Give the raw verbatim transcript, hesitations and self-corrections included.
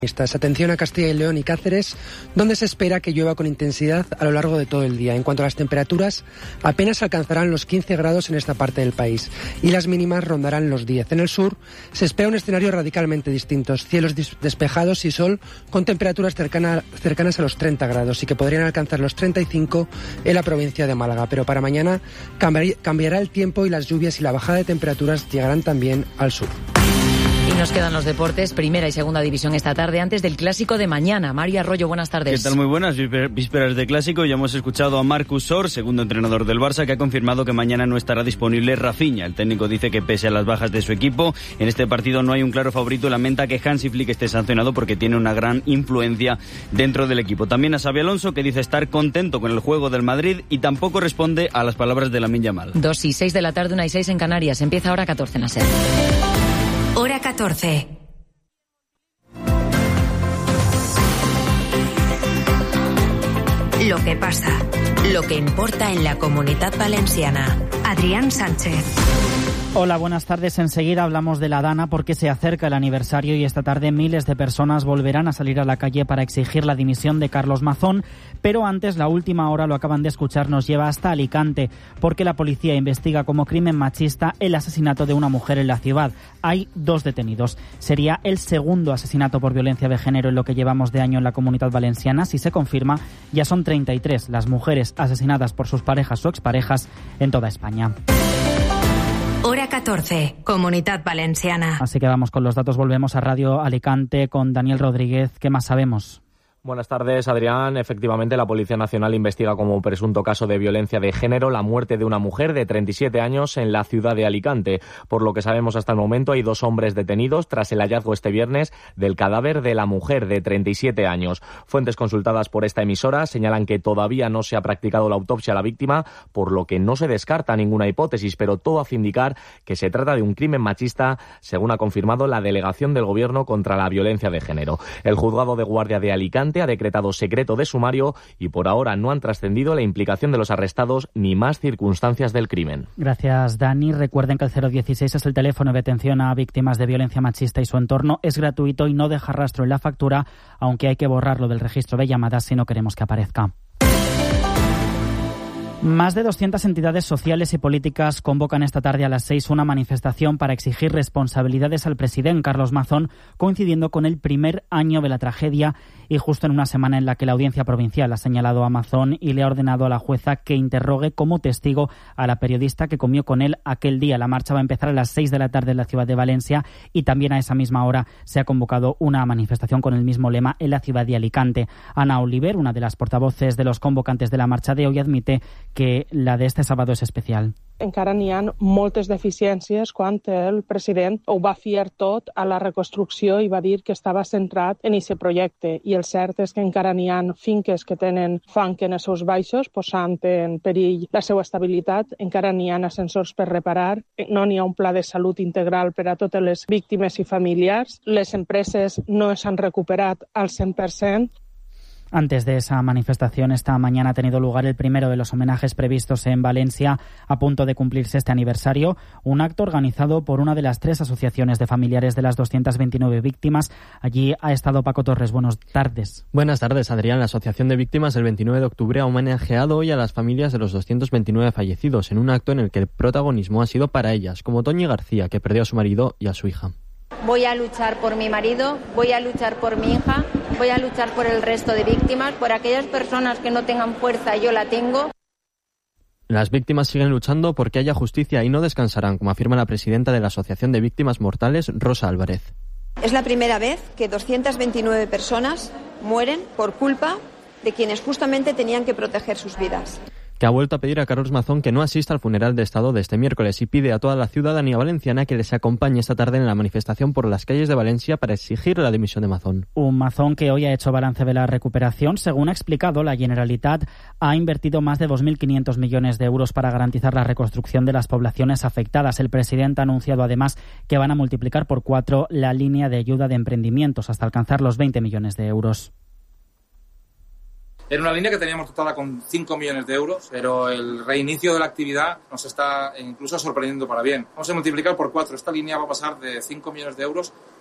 Atención a Castilla y León y Cáceres, donde se espera que llueva con intensidad a lo largo de todo el día. En cuanto a las temperaturas, apenas alcanzarán los quince grados en esta parte del país y las mínimas rondarán los diez. En el sur se espera un escenario radicalmente distinto, cielos despejados y sol con temperaturas cercana, cercanas a los treinta grados y que podrían alcanzar los treinta y cinco en la provincia de Málaga. Pero para mañana cambiará el tiempo y las lluvias y la bajada de temperaturas llegarán también al sur. Y nos quedan los deportes, primera y segunda división esta tarde, antes del clásico de mañana. Mario Arroyo, buenas tardes. ¿Qué tal? Muy buenas, vísperas de clásico. Ya hemos escuchado a Marcus Sor, segundo entrenador del Barça, que ha confirmado que mañana no estará disponible Rafinha. El técnico dice que pese a las bajas de su equipo, en este partido no hay un claro favorito. Lamenta que Hansi Flick esté sancionado porque tiene una gran influencia dentro del equipo. También a Xabi Alonso, que dice estar contento con el juego del Madrid y tampoco responde a las palabras de Lamine Yamal. Dos y seis de la tarde, una y seis en Canarias. Empieza ahora catorce en la SER. Hora catorce. Lo que pasa, lo que importa en la Comunitat Valenciana. Adrián Sánchez. Hola, buenas tardes. Enseguida hablamos de la Dana porque se acerca el aniversario y esta tarde miles de personas volverán a salir a la calle para exigir la dimisión de Carlos Mazón. Pero antes, la última hora, lo acaban de escuchar, nos lleva hasta Alicante porque la policía investiga como crimen machista el asesinato de una mujer en la ciudad. Hay dos detenidos. Sería el segundo asesinato por violencia de género en lo que llevamos de año en la Comunitat Valenciana. Si se confirma, ya son treinta y tres las mujeres asesinadas por sus parejas o exparejas en toda España. Hora catorce, Comunitat Valenciana. Así que vamos con los datos, volvemos a Radio Alicante con Daniel Rodríguez. ¿Qué más sabemos? Buenas tardes, Adrián. Efectivamente, la Policía Nacional investiga como presunto caso de violencia de género la muerte de una mujer de treinta y siete años en la ciudad de Alicante. Por lo que sabemos hasta el momento, hay dos hombres detenidos tras el hallazgo este viernes del cadáver de la mujer de treinta y siete años. Fuentes consultadas por esta emisora señalan que todavía no se ha practicado la autopsia a la víctima, por lo que no se descarta ninguna hipótesis, pero todo hace indicar que se trata de un crimen machista, según ha confirmado la Delegación del Gobierno contra la Violencia de Género. El Juzgado de Guardia de Alicante ha decretado secreto de sumario y por ahora no han trascendido la implicación de los arrestados ni más circunstancias del crimen. Gracias, Dani. Recuerden que el cero dieciséis es el teléfono de atención a víctimas de violencia machista y su entorno. Es gratuito y no deja rastro en la factura, aunque hay que borrarlo del registro de llamadas si no queremos que aparezca. Más de doscientas entidades sociales y políticas convocan esta tarde a las seis una manifestación para exigir responsabilidades al presidente Carlos Mazón, coincidiendo con el primer año de la tragedia y justo en una semana en la que la Audiencia Provincial ha señalado a Mazón y le ha ordenado a la jueza que interrogue como testigo a la periodista que comió con él aquel día. La marcha va a empezar a las seis de la tarde en la ciudad de Valencia y también a esa misma hora se ha convocado una manifestación con el mismo lema en la ciudad de Alicante. Ana Oliver, una de las portavoces de los convocantes de la marcha de hoy, admite que la de este sábado es especial. Encara n'hi ha moltes deficiències quan el president ho va fiar tot a la reconstrucció i va dir que estava centrat en aquest projecte. I el cert és que encara n'hi ha finques que tenen fang en els seus baixos, posant en perill la seva estabilitat. Encara n'hi ha ascensors per reparar. No n'hi ha un pla de salut integral per a totes les víctimes i familiars. Les empreses no s'han recuperat al cent per cent. Antes de esa manifestación, esta mañana ha tenido lugar el primero de los homenajes previstos en Valencia, a punto de cumplirse este aniversario, un acto organizado por una de las tres asociaciones de familiares de las doscientas veintinueve víctimas. Allí ha estado Paco Torres. Buenas tardes. Buenas tardes, Adrián. La Asociación de Víctimas del veintinueve de octubre ha homenajeado hoy a las familias de los doscientos veintinueve fallecidos, en un acto en el que el protagonismo ha sido para ellas, como Toñi García, que perdió a su marido y a su hija. Voy a luchar por mi marido, voy a luchar por mi hija, voy a luchar por el resto de víctimas, por aquellas personas que no tengan fuerza, yo la tengo. Las víctimas siguen luchando porque haya justicia y no descansarán, como afirma la presidenta de la Asociación de Víctimas Mortales, Rosa Álvarez. Es la primera vez que doscientas veintinueve personas mueren por culpa de quienes justamente tenían que proteger sus vidas. Que ha vuelto a pedir a Carlos Mazón que no asista al funeral de Estado de este miércoles y pide a toda la ciudadanía valenciana que les acompañe esta tarde en la manifestación por las calles de Valencia para exigir la dimisión de Mazón. Un Mazón que hoy ha hecho balance de la recuperación. Según ha explicado, la Generalitat ha invertido más de dos mil quinientos millones de euros para garantizar la reconstrucción de las poblaciones afectadas. El presidente ha anunciado además que van a multiplicar por cuatro la línea de ayuda de emprendimientos hasta alcanzar los veinte millones de euros. Era una línea que teníamos dotada con cinco millones de euros, pero el reinicio de la actividad nos está incluso sorprendiendo para bien. Vamos a multiplicar por cuatro. Esta línea va a pasar de cinco millones de euros